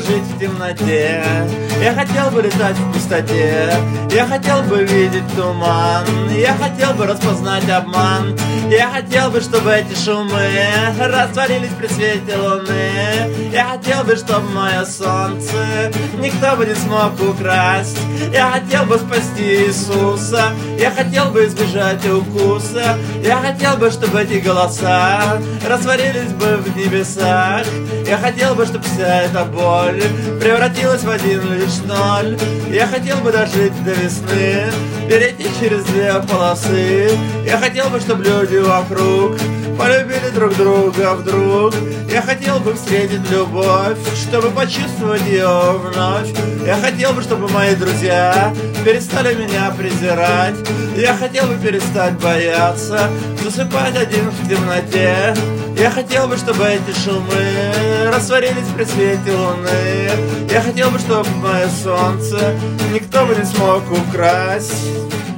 жить в темноте, я хотел бы летать в пустоте, я хотел бы видеть туман, я хотел бы распознать обман, я хотел бы, чтобы эти шумы растворились при свете луны, я хотел бы, чтобы мое солнце никто бы не смог украсть, я хотел бы спасти Иисуса, я хотел бы избежать укуса, я хотел бы, чтобы эти голоса растворились бы в небесах, я хотел бы, чтобы вся эта боль превратилась в один лишь ноль, я хотел бы дожить до весны, перейти через две полосы, я хотел бы, чтобы люди вокруг полюбили друг друга вдруг, я хотел бы встретить любовь, чтобы почувствовать ее вновь, я хотел бы, чтобы мои друзья перестали меня презирать, я хотел бы перестать бояться засыпать один в темноте, я хотел бы, чтобы эти шумы растворились при свете луны, я хотел бы, чтобы мое солнце никто бы не смог украсть.